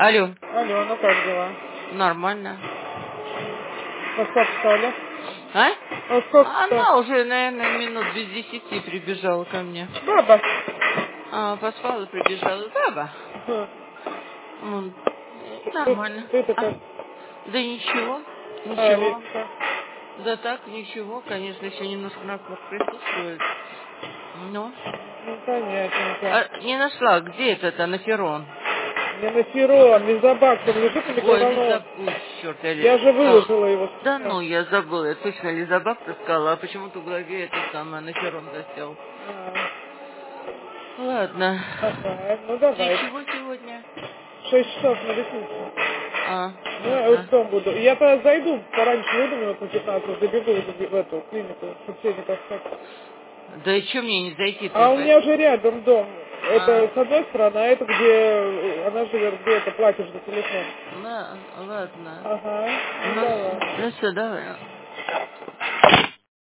Алло. Алло, ну как дела? Нормально. Во сколько встали? А? Во сколько встали? Она уже, наверное, минут без 10 прибежала ко мне. Баба. Поспала, прибежала. Баба. Нормально. Ты-то как? Да ничего. Ничего. Лидочка? Да так, ничего. Конечно, еще немножко напор присутствует. Ну. Ну, понятненько. Не нашла. Где этот анаферон? Не на Ферон, лизобактер лежит на Ой, микроволновке. черт, Я же выложила его Да сейчас. ну, я забыла. Я точно лизобактер сказала, а почему-то в голове это самое анаферон засел. Ладно. Ага, ну давай. Ты чего сегодня? 6 часов на лестнице. Ну, я Ладно. утром буду. Я-то зайду, пораньше выйду минут на 15, добегу в эту клинику, чтобы сегодня поставить. Да и что мне не зайти-то? А у меня же рядом дом. Это с одной стороны, а это где она живет, где это платишь за телефон. Ладно. Ага, ну Ну давай. все, давай.